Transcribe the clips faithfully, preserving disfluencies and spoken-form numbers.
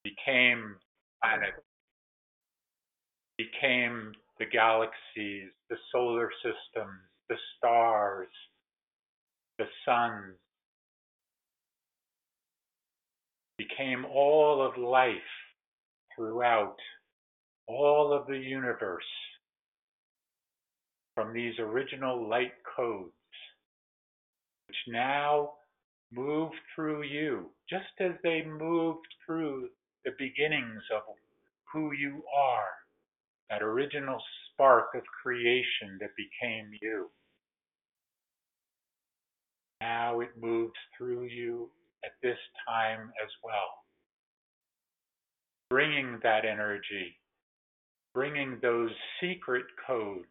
became planets, became the galaxies, the solar systems, the stars, the suns, became all of life throughout all of the universe from these original light codes, which now move through you, just as they moved through the beginnings of who you are, that original spark of creation that became you. Now it moves through you at this time as well, bringing that energy, bringing those secret codes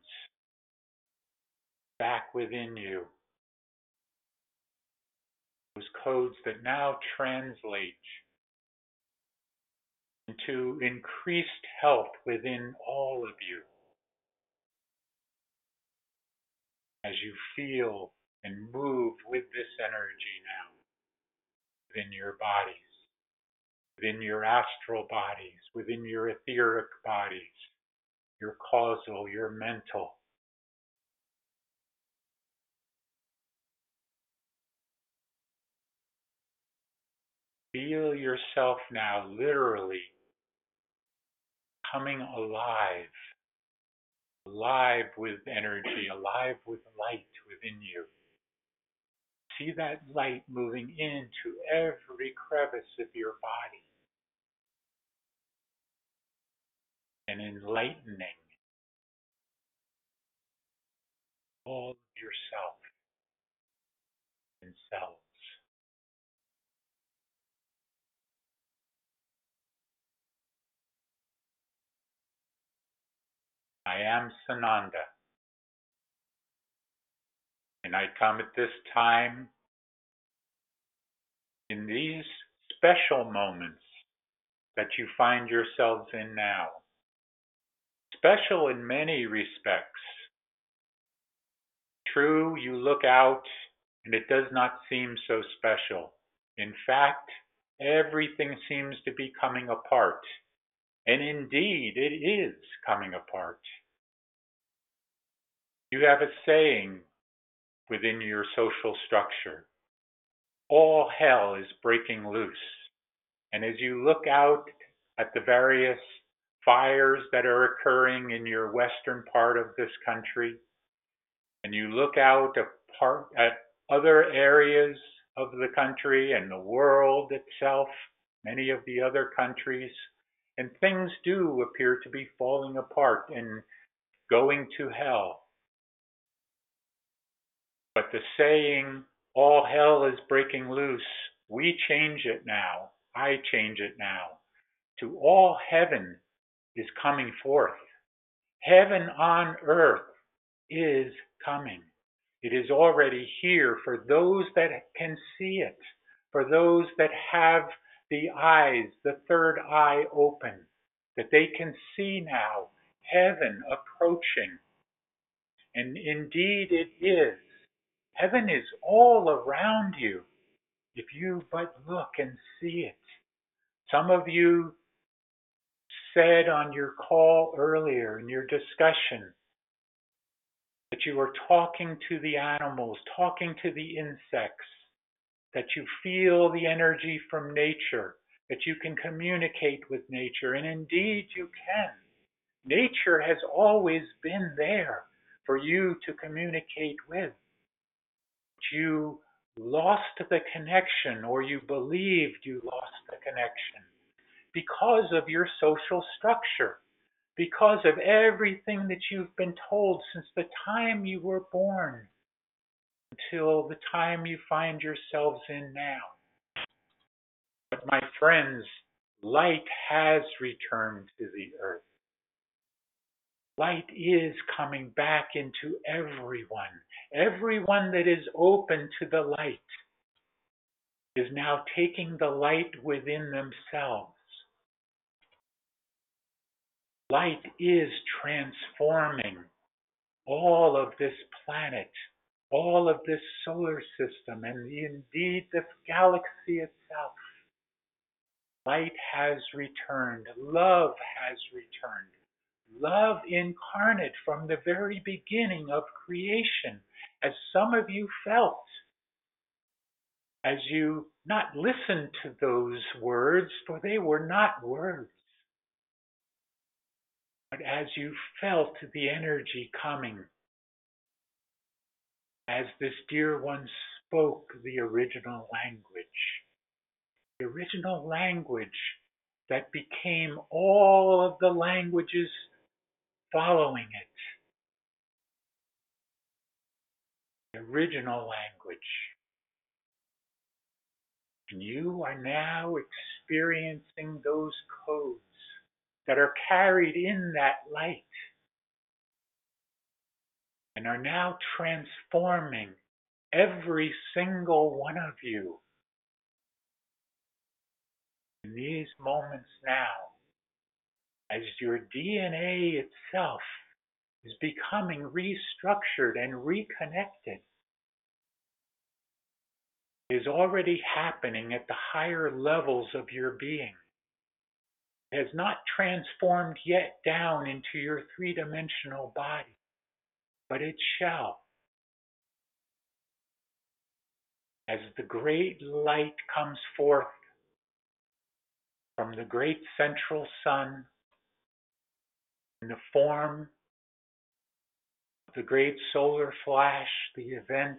back within you, those codes that now translate into increased health within all of you as you feel and move with this energy now within your bodies, within your astral bodies, within your etheric bodies, your causal, your mental. Feel yourself now literally coming alive, alive with energy, alive with light within you. See that light moving into every crevice of your body and enlightening all of yourself and cells. I am Sananda, and I come at this time in these special moments that you find yourselves in now. Special in many respects. True, you look out and it does not seem so special. In fact, everything seems to be coming apart. And indeed, it is coming apart. You have a saying within your social structure. All hell is breaking loose. And as you look out at the various fires that are occurring in your western part of this country, and you look out apart at other areas of the country and the world itself, many of the other countries, and things do appear to be falling apart and going to hell. But the saying, all hell is breaking loose, we change it now. I change it now to all heaven is coming forth. Heaven on earth is coming. It is already here for those that can see it, for those that have the eyes, the third eye open, that they can see now heaven approaching. And indeed it is. Heaven is all around you if you but look and see it. Some of you said on your call earlier in your discussion that you were talking to the animals, talking to the insects, that you feel the energy from nature, that you can communicate with nature, and indeed you can. Nature has always been there for you to communicate with. But you lost the connection, or you believed you lost the connection because of your social structure, because of everything that you've been told since the time you were born until the time you find yourselves in now. But my friends, light has returned to the earth. Light is coming back into everyone. Everyone that is open to the light is now taking the light within themselves. Light is transforming all of this planet, all of this solar system, and indeed the galaxy itself. Light has returned. Love has returned. Love incarnate from the very beginning of creation, as some of you felt, as you not listened to those words, for they were not words, but as you felt the energy coming, as this dear one spoke the original language, the original language that became all of the languages following it. The original language. And you are now experiencing those codes that are carried in that light and are now transforming every single one of you in these moments now, as your D N A itself is becoming restructured and reconnected, is already happening at the higher levels of your being. It has not transformed yet down into your three-dimensional body, but it shall. As the great light comes forth from the great central sun in the form of the great solar flash, the event,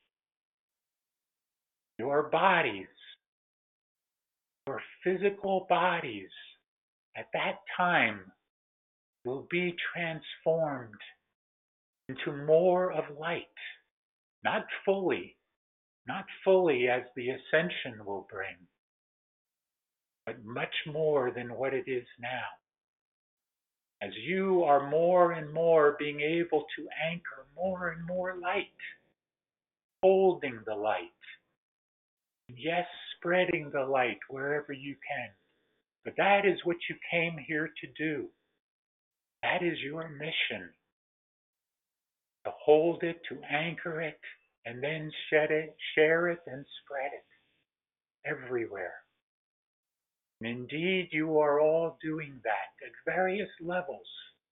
your bodies, your physical bodies at that time will be transformed into more of light, not fully, not fully as the ascension will bring, but much more than what it is now. As you are more and more being able to anchor more and more light, holding the light, yes, spreading the light wherever you can. But that is what you came here to do. That is your mission. To hold it, to anchor it, and then shed it, share it, and spread it everywhere. And indeed, you are all doing that at various levels.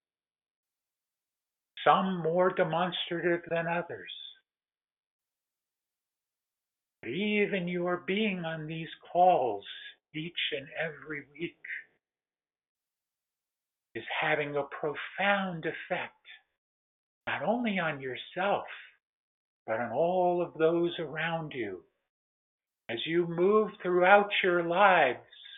Some more demonstrative than others. But even your being on these calls each and every week is having a profound effect, not only on yourself, but on all of those around you. As you move throughout your lives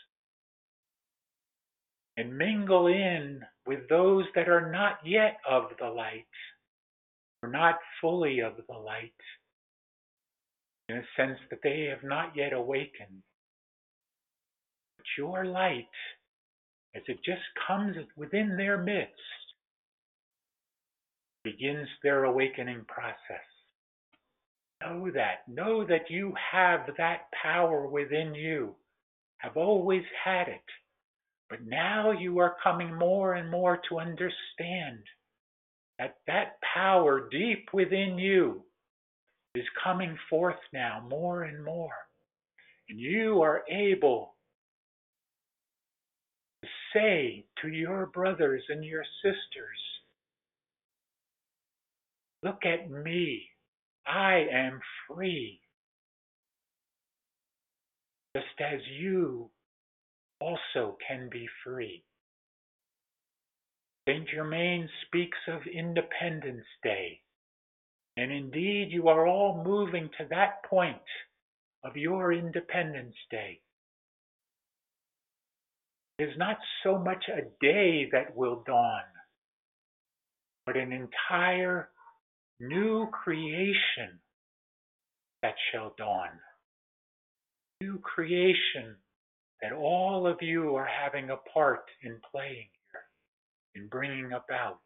and mingle in with those that are not yet of the light, or not fully of the light, in a sense that they have not yet awakened. But your light, as it just comes within their midst, begins their awakening process. Know that. Know that you have that power within you, have always had it. But now you are coming more and more to understand that that power deep within you is coming forth now more and more. And you are able to say to your brothers and your sisters, look at me, I am free, just as you also can be free. Saint Germain speaks of Independence Day, and indeed you are all moving to that point of your Independence Day. It is not so much a day that will dawn, but an entire new creation that shall dawn. New creation that all of you are having a part in playing here, in bringing about.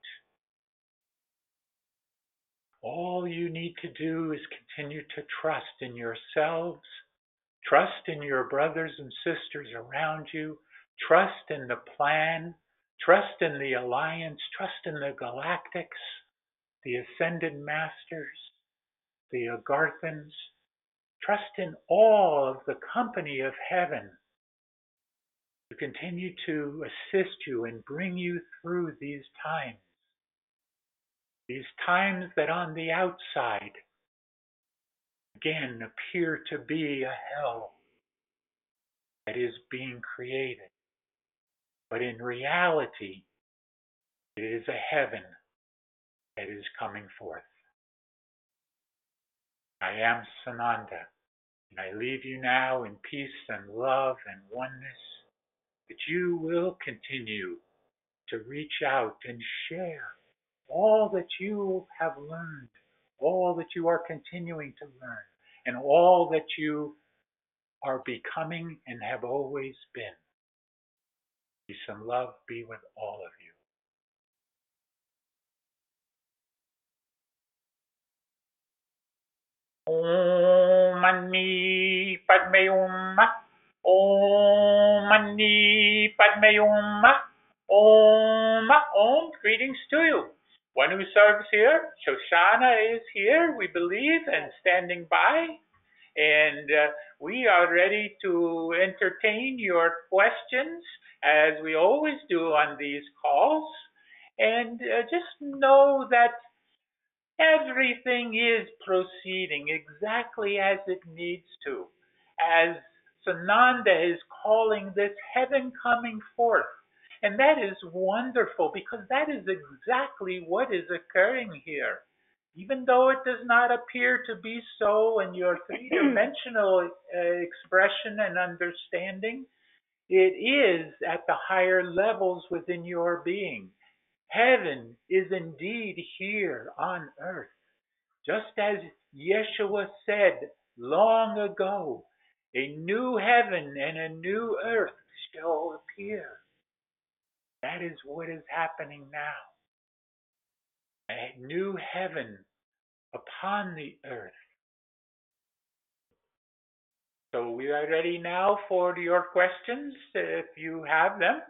All you need to do is continue to trust in yourselves, trust in your brothers and sisters around you, trust in the plan, trust in the alliance, trust in the galactics, the ascended masters, the Agarthans, trust in all of the company of heaven continue to assist you and bring you through these times. These times that on the outside, again, appear to be a hell that is being created. But in reality, it is a heaven that is coming forth. I am Sananda, and I leave you now in peace and love and oneness, that you will continue to reach out and share all that you have learned, all that you are continuing to learn, and all that you are becoming and have always been. Peace and love be with all of you. Om Mani Padme Hum. Om Mani Padme Hum. Om. Om. Greetings to you. One who serves here, Shoshana, is here, we believe, and standing by. And uh, we are ready to entertain your questions, as we always do on these calls. And uh, just know that everything is proceeding exactly as it needs to, as Sananda is calling this heaven coming forth. And that is wonderful, because that is exactly what is occurring here. Even though it does not appear to be so in your three-dimensional uh, expression and understanding, it is at the higher levels within your being. Heaven is indeed here on earth. Just as Yeshua said long ago, a new heaven and a new earth shall appear. That is what is happening now. A new heaven upon the earth. So we are ready now for your questions, if you have them.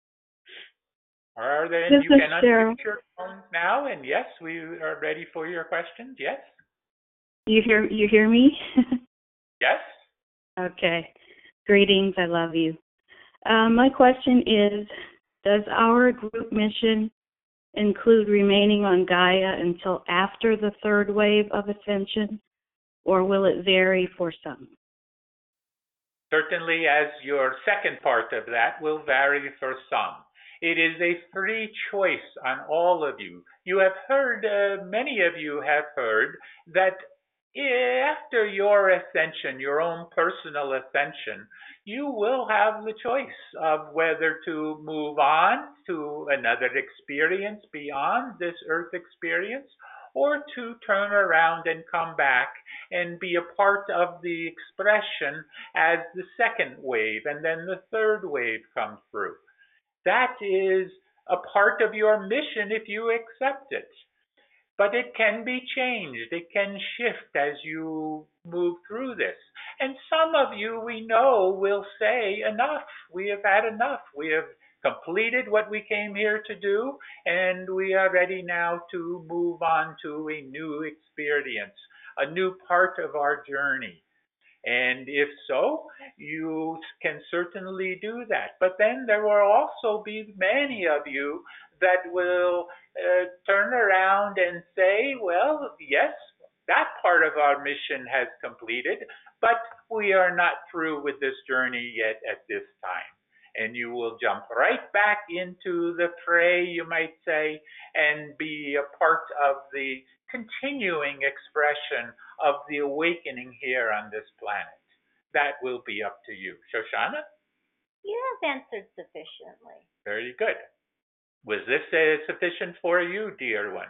Are there, This you is can Cheryl. unmute your phones now, and yes, we are ready for your questions. Yes? You hear you hear me? Yes? Okay. Greetings. I love you. Um, my question is, does our group mission include remaining on Gaia until after the third wave of ascension, or will it vary for some? Certainly, as your second part of that will vary for some. It is a free choice on all of you. You have heard, uh, many of you have heard, that after your ascension, your own personal ascension, you will have the choice of whether to move on to another experience beyond this earth experience, or to turn around and come back and be a part of the expression as the second wave, and then the third wave comes through. That is a part of your mission if you accept it. But it can be changed. It can shift as you move through this. And some of you, we know, will say, enough. We have had enough. We have completed what we came here to do, and we are ready now to move on to a new experience, a new part of our journey. And if so, you can certainly do that. But then there will also be many of you that will uh, turn around and say, well, yes, that part of our mission has completed, but we are not through with this journey yet at this time. And you will jump right back into the fray, you might say, and be a part of the continuing expression of the awakening here on this planet. That will be up to you. Shoshana? You have answered sufficiently. Very good. Was this uh, sufficient for you, dear one?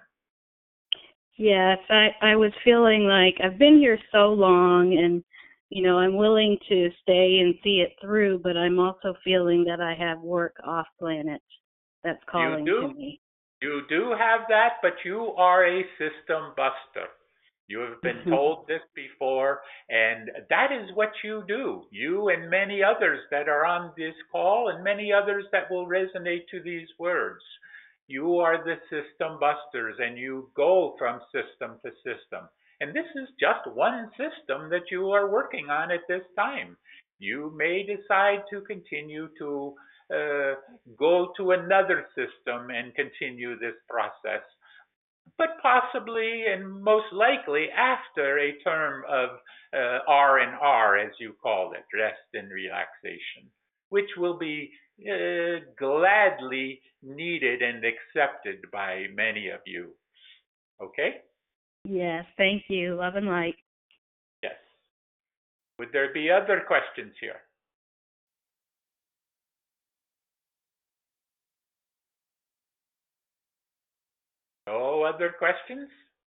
Yes, I, I was feeling like I've been here so long, and, you know, I'm willing to stay and see it through, but I'm also feeling that I have work off planet that's calling you do? to me. You do have that, but you are a system buster. You have been told this before, and that is what you do. You and many others that are on this call, and many others that will resonate to these words. You are the system busters, and you go from system to system. And this is just one system that you are working on at this time. You may decide to continue to uh, go to another system and continue this process, but possibly and most likely after a term of uh, R and R, as you call it, rest and relaxation, which will be uh, gladly needed and accepted by many of you. Okay? Yes, thank you. Love and light. Yes. Would there be other questions here? No other questions?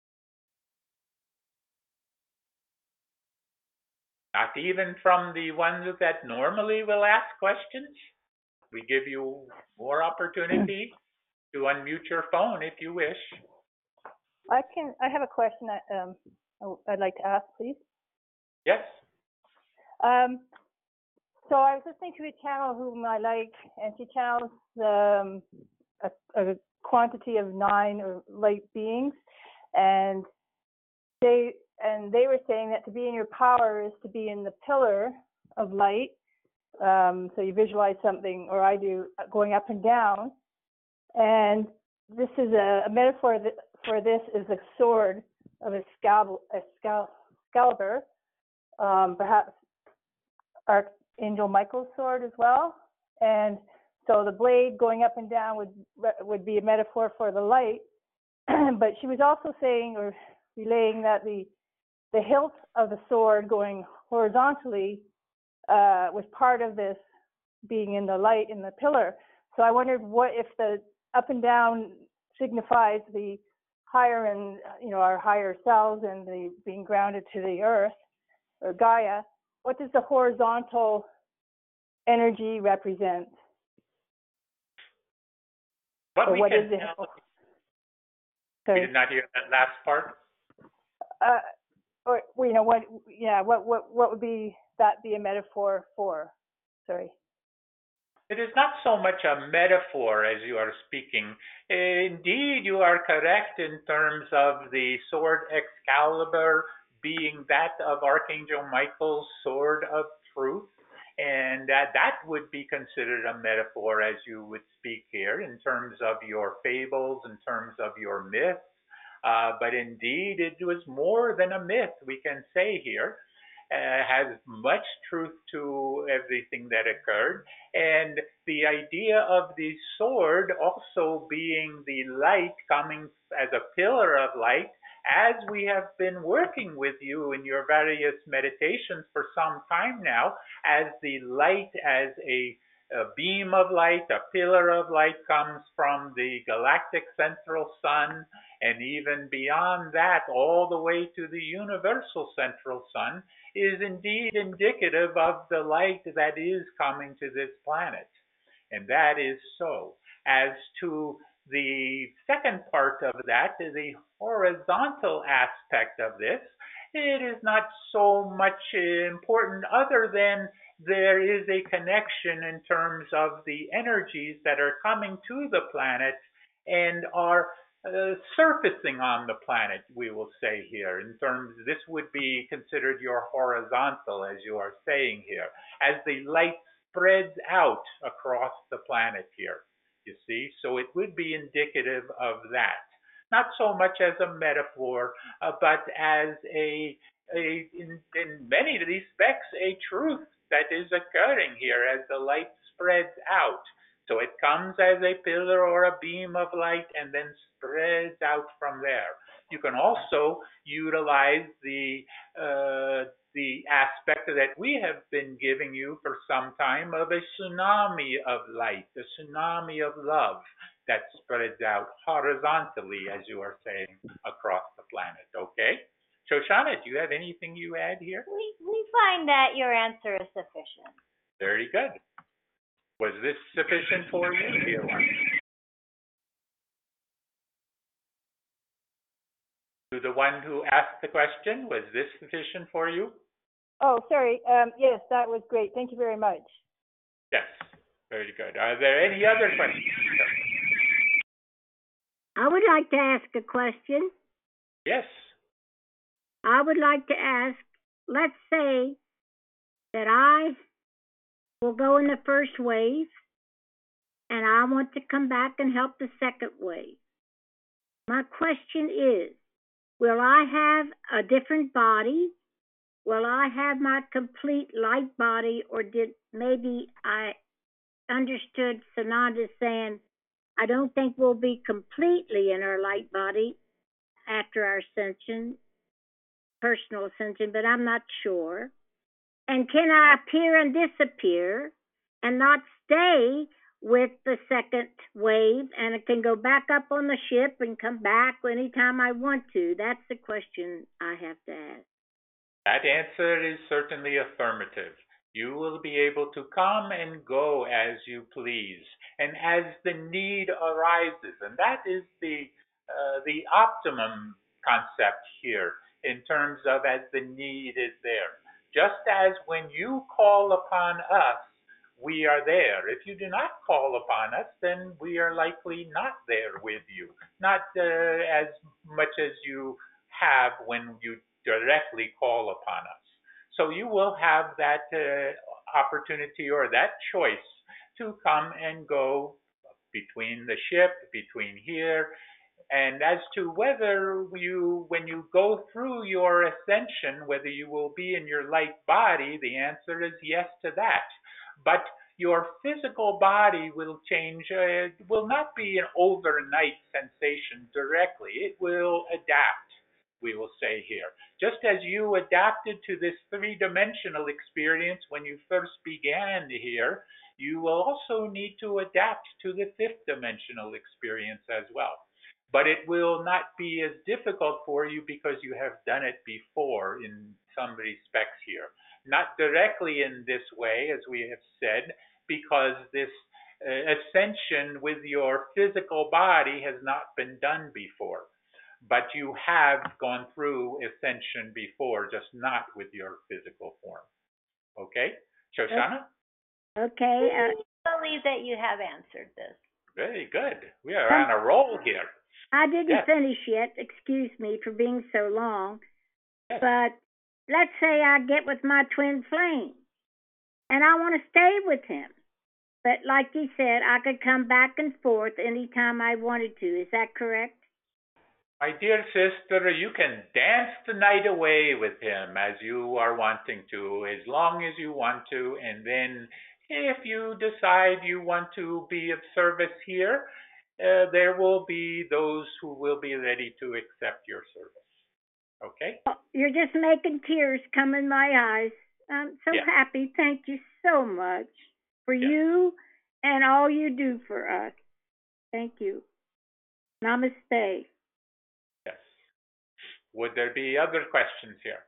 Not even from the ones that normally will ask questions? We give you more opportunity to unmute your phone if you wish. I can. I have a question that um, I'd like to ask, please. Yes. Um, so I was listening to a channel whom I like, and she channels um, a, a quantity of nine or light beings, and they and they were saying that to be in your power is to be in the pillar of light. Um, so you visualize something, or I do, going up and down, and this is a, a metaphor that, for this is a sword of Excalibur, Excalibur, um, perhaps Archangel Michael's sword as well. And so the blade going up and down would would be a metaphor for the light. But she was also saying or relaying that the the hilt of the sword going horizontally uh, was part of this being in the light in the pillar. So I wondered what if the up and down signifies the higher and, you know, our higher selves and the being grounded to the earth or Gaia. What does the horizontal energy represent? What or we what can is it? tell, Sorry. we did not hear that last part. Uh, or you know what? Yeah. What what what would be that be a metaphor for? Sorry. It is not so much a metaphor as you are speaking. Indeed, you are correct in terms of the sword Excalibur being that of Archangel Michael's sword of truth. And that, that would be considered a metaphor as you would speak here in terms of your fables, in terms of your myths. Uh, but indeed, it was more than a myth, we can say here. Uh, has much truth to everything that occurred. And the idea of the sword also being the light coming as a pillar of light, as we have been working with you in your various meditations for some time now, as the light, as a, a beam of light, a pillar of light comes from the galactic central sun, and even beyond that, all the way to the universal central sun, is indeed indicative of the light that is coming to this planet. And that is so. As to the second part of that, the horizontal aspect of this, it is not so much important other than there is a connection in terms of the energies that are coming to the planet and are Uh, surfacing on the planet, we will say here, in terms, this would be considered your horizontal, as you are saying here, as the light spreads out across the planet here, you see. So it would be indicative of that. Not so much as a metaphor, uh, but as a, a in, in many respects, a truth that is occurring here as the light spreads out. So it comes as a pillar or a beam of light and then spreads out from there. You can also utilize the uh, the aspect that we have been giving you for some time of a tsunami of light, a tsunami of love that spreads out horizontally, as you are saying, across the planet. Okay? Shoshana, do you have anything you add here? We we find that your answer is sufficient. Very good. Was this sufficient for you, dear one? To the one who asked the question, was this sufficient for you? Oh, sorry. Um, yes, that was great. Thank you very much. Yes, very good. Are there any other questions? I would like to ask a question. Yes. I would like to ask, let's say that I will go in the first wave, and I want to come back and help the second wave. My question is, will I have a different body? Will I have my complete light body, or did maybe I understood Sananda saying, I don't think we'll be completely in our light body after our ascension, personal ascension, but I'm not sure. And can I appear and disappear and not stay with the second wave, and it can go back up on the ship and come back anytime I want to? That's the question I have to ask. That answer is certainly affirmative. You will be able to come and go as you please, and as the need arises. And that is the uh, the optimum concept here, in terms of as the need is there. Just as when you call upon us, we are there. If you do not call upon us, then we are likely not there with you, not uh, as much as you have when you directly call upon us. So you will have that uh, opportunity or that choice to come and go between the ship, between here. And as to whether you, when you go through your ascension, whether you will be in your light body, the answer is yes to that. But your physical body will change. Uh, it will not be an overnight sensation directly. It will adapt, we will say here. Just as you adapted to this three-dimensional experience when you first began here, you will also need to adapt to the fifth dimensional experience as well. But it will not be as difficult for you because you have done it before in some respects here. Not directly in this way, as we have said, because this uh, ascension with your physical body has not been done before. But you have gone through ascension before, just not with your physical form. Okay? Shoshana? Okay. Uh, I believe that you have answered this. Very good. We are on a roll here. I didn't Yes. finish yet. Excuse me for being so long. Yes. But let's say I get with my twin flame and I want to stay with him. But like you said, I could come back and forth anytime I wanted to. Is that correct? My dear sister, you can dance the night away with him as you are wanting to, as long as you want to. And then if you decide you want to be of service here, uh, there will be those who will be ready to accept your service. Okay? Oh, you're just making tears come in my eyes. I'm so Yes. happy. Thank you so much for Yes. you and all you do for us. Thank you. Namaste. Yes. Would there be other questions here?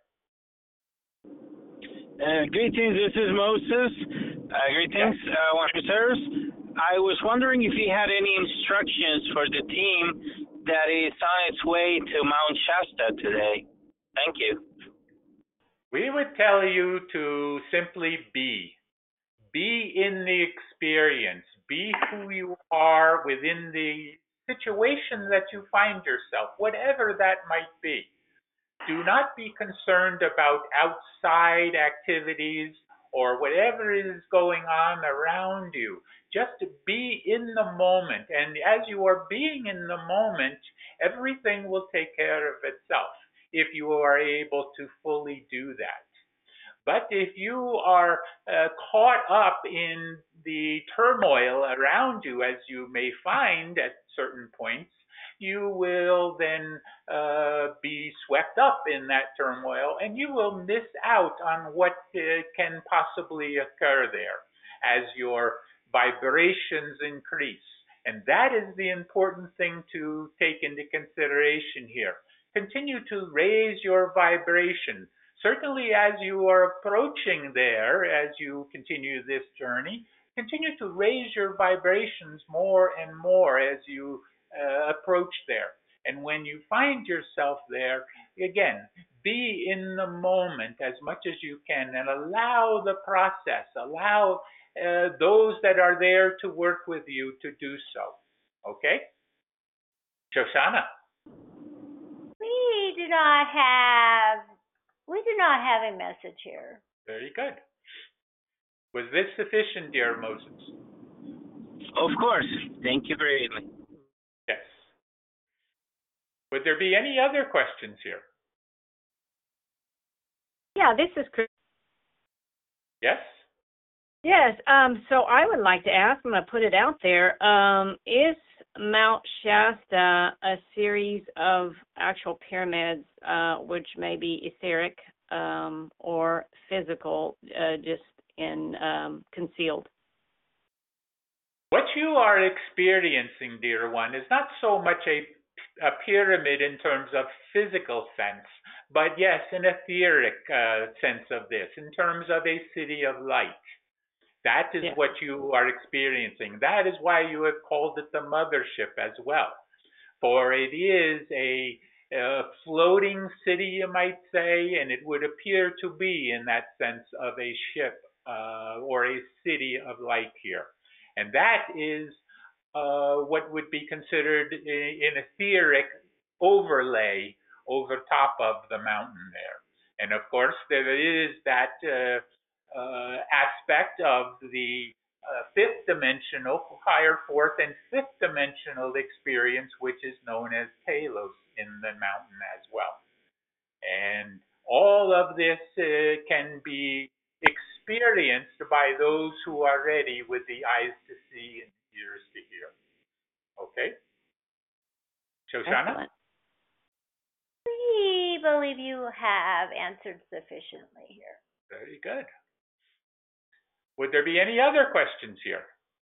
Uh, greetings, this is Moses. Uh, greetings, Yes. uh, officers. I was wondering if you had any instructions for the team that is on its way to Mount Shasta today. Thank you. We would tell you to simply be. Be in the experience. Be who you are within the situation that you find yourself, whatever that might be. Do not be concerned about outside activities or whatever is going on around you. Just be in the moment. And as you are being in the moment, everything will take care of itself if you are able to fully do that. But if you are uh, caught up in the turmoil around you, as you may find at certain points, you will then uh, be swept up in that turmoil, and you will miss out on what uh, can possibly occur there as your vibrations increase. And that is the important thing to take into consideration here. Continue to raise your vibration. Certainly, as you are approaching there, as you continue this journey, continue to raise your vibrations more and more as you uh, approach there. And when you find yourself there, again, be in the moment as much as you can and allow the process, allow uh, those that are there to work with you to do so. Okay? Shoshana? We do not have we do not have a message here. Very good. Was this sufficient, dear Moses? Of course. Thank you greatly. Yes. Would there be any other questions here? Yeah, this is Chris. Yes? Yes, um, so I would like to ask, I'm going to put it out there, um, is Mount Shasta a series of actual pyramids, uh, which may be etheric um, or physical, uh, just in um, concealed? What you are experiencing, dear one, is not so much a, a pyramid in terms of physical sense, but yes, an etheric uh, sense of this, in terms of a city of light. That is Yeah. what you are experiencing. That is why you have called it the mothership as well. For it is a, a floating city, you might say, and it would appear to be in that sense of a ship uh, or a city of light here. And that is uh, what would be considered an etheric overlay over top of the mountain there. And of course, there is that uh, uh, aspect of the uh, fifth dimensional, higher fourth and fifth dimensional experience, which is known as Talos in the mountain as well. And all of this uh, can be experienced by those who are ready with the eyes to see and ears to hear. Okay? Shoshana? Excellent. We believe you have answered sufficiently here. Very good. Would there be any other questions here?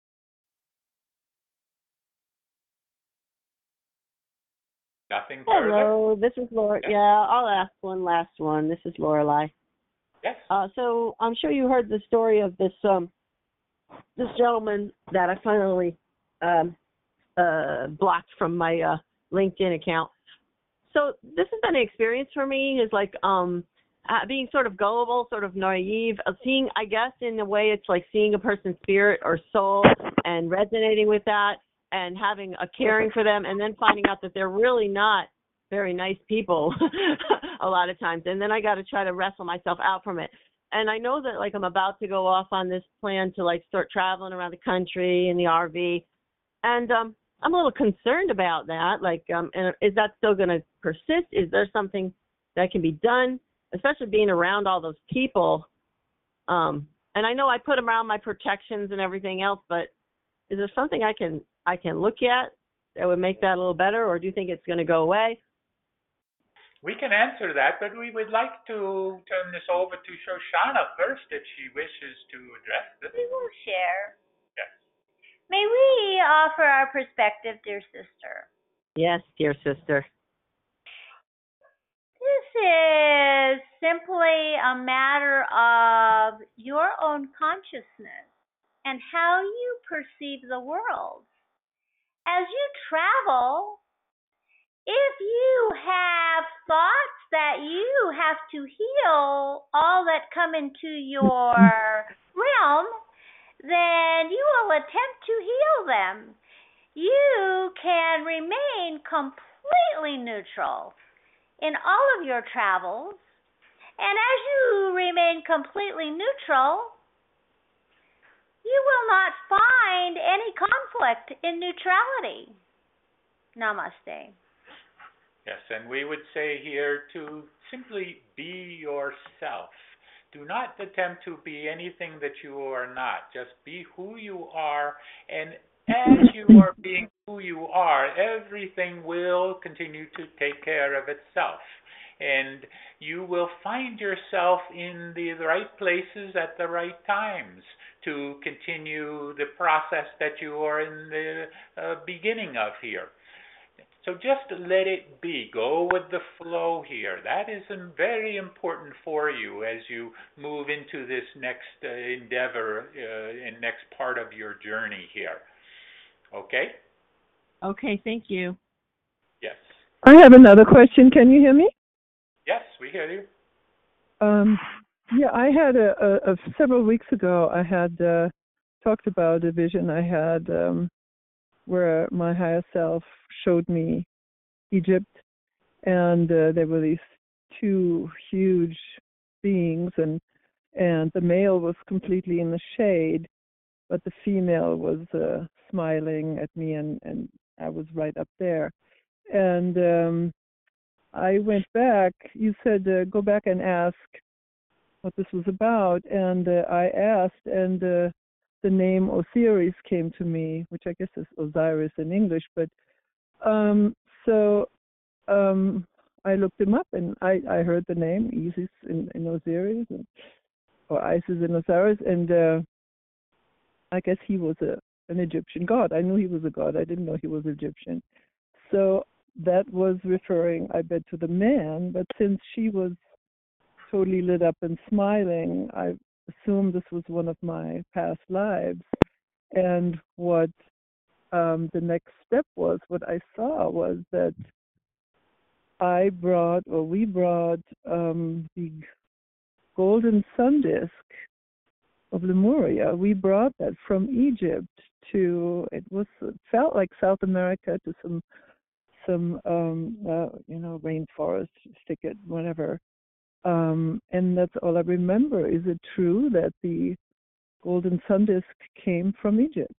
Nothing further? Hello, this is Laura. Yes. Yeah, I'll ask one last one. This is Lorelei. Yes. Uh, so I'm sure you heard the story of this um this gentleman that I finally um uh blocked from my uh LinkedIn account. So this has been an experience for me. Is like um uh, being sort of gullible, sort of naive, uh, seeing, I guess, in a way, it's like seeing a person's spirit or soul and resonating with that and having a caring for them, and then finding out that they're really not very nice people a lot of times. And then I got to try to wrestle myself out from it. And I know that, like, I'm about to go off on this plan to, like, start traveling around the country in the R V. And um, I'm a little concerned about that. Like, um, and is that still going to persist? Is there something that can be done, especially being around all those people? Um, and I know I put around my protections and everything else, but is there something I can I can look at that would make that a little better, or do you think it's going to go away? We can answer that, but we would like to turn this over to Shoshana first if she wishes to address this. We will share. Yes. May we offer our perspective, dear sister? Yes, dear sister. This is simply a matter of your own consciousness and how you perceive the world. As you travel, if you have thoughts that you have to heal all that come into your realm, then you will attempt to heal them. You can remain completely neutral in all of your travels, and as you remain completely neutral, you will not find any conflict in neutrality. Namaste. Yes, and we would say here to simply be yourself. Do not attempt to be anything that you are not. Just be who you are, and as you are being who you are, everything will continue to take care of itself. And you will find yourself in the right places at the right times to continue the process that you are in the uh, beginning of here. So just let it be. Go with the flow here. That is um, very important for you as you move into this next uh, endeavor uh, and next part of your journey here. Okay? Okay, thank you. Yes. I have another question. Can you hear me? Yes, we hear you. Um, yeah, I had a, a, a several weeks ago. I had uh, talked about a vision I had um, where my higher self showed me Egypt, and uh, there were these two huge beings, and and the male was completely in the shade, but the female was uh, smiling at me, and, and I was right up there. And um, I went back. You said uh, go back and ask what this was about, and uh, I asked, and uh, the name Osiris came to me, which I guess is Osiris in English. But um, so um, I looked him up, and I, I heard the name Isis in, in Osiris, and, or Isis in Osiris, and uh, I guess he was a an Egyptian god. I knew he was a god. I didn't know he was Egyptian. So that was referring, I bet, to the man. But since she was totally lit up and smiling, I assumed this was one of my past lives. And what um, the next step was, what I saw was that I brought, or we brought, um, the golden sun disk of Lemuria. We brought that from Egypt to, it was, it felt like South America, to some, some um, uh, you know, rainforest, stick it, whatever. Um, and that's all I remember. Is it true that the golden sun disk came from Egypt?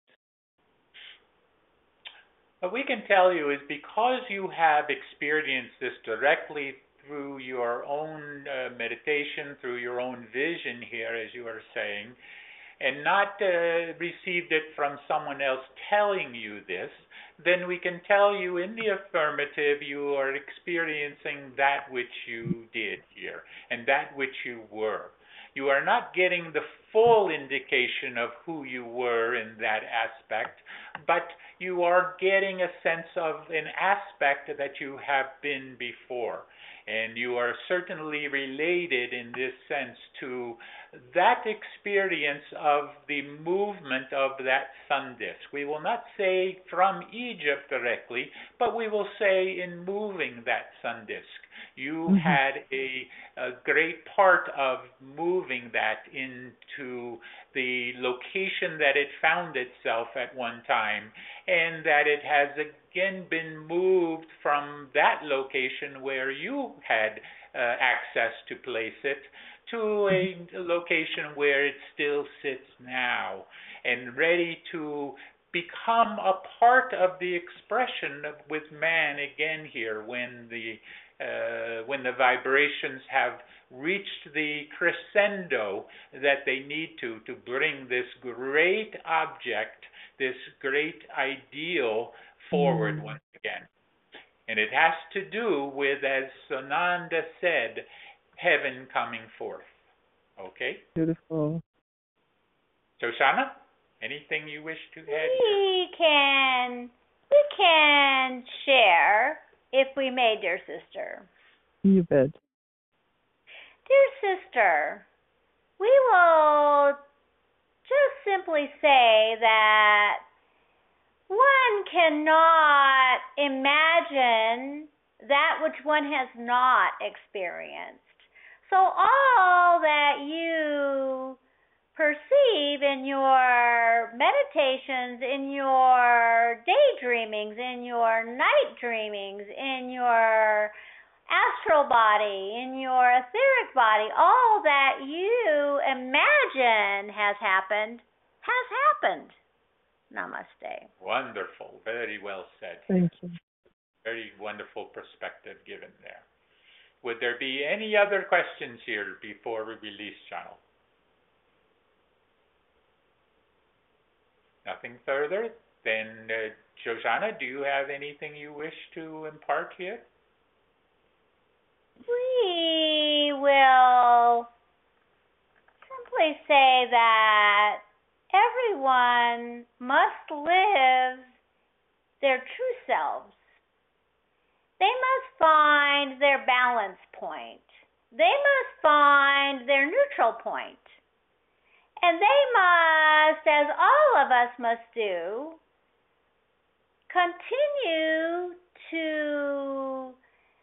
What we can tell you is because you have experienced this directly through your own uh, meditation, through your own vision here, as you are saying, and not uh, received it from someone else telling you this, then we can tell you in the affirmative you are experiencing that which you did here and that which you were. You are not getting the full indication of who you were in that aspect, but you are getting a sense of an aspect that you have been before. And you are certainly related in this sense to that experience of the movement of that sun disk. We will not say from Egypt directly, but we will say in moving that sun disk. You mm-hmm. had a, a great part of moving that into the location that it found itself at one time, and that it has again been moved from that location where you had uh, access to place it to a location where it still sits now, and ready to become a part of the expression of, with man again here when the uh, when the vibrations have reached the crescendo that they need to to bring this great object, this great ideal forward mm. once again. And it has to do with, as Sananda said, heaven coming forth. Okay? Beautiful. Shoshana, anything you wish to add? We can, we can share if we may, dear sister. You bet. Dear sister, we will just simply say that one cannot imagine that which one has not experienced. So all that you perceive in your meditations, in your daydreamings, in your night dreamings, in your astral body, in your etheric body, all that you imagine has happened, has happened. Namaste. Wonderful. Very well said. Thank you. Very wonderful perspective given there. Would there be any other questions here before we release channel? Nothing further? Then, uh, Shoshana, do you have anything you wish to impart here? We will simply say that everyone must live their true selves. They must find their balance point. They must find their neutral point. And they must, as all of us must do, continue to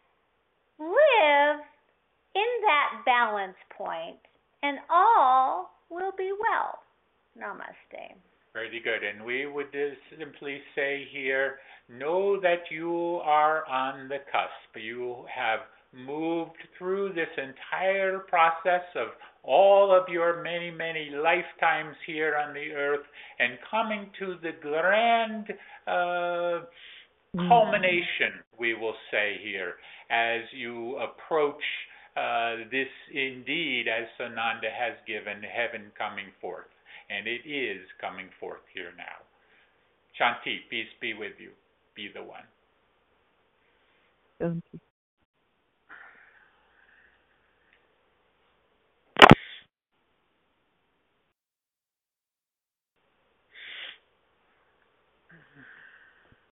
live in that balance point, and all will be well. Namaste. Very good. And we would simply say here, know that you are on the cusp. You have moved through this entire process of all of your many, many lifetimes here on the earth and coming to the grand uh, culmination, we will say here, as you approach uh, this indeed, as Sananda has given, heaven coming forth. And it is coming forth here now. Shanti, peace be with you. Be the one. Shanti.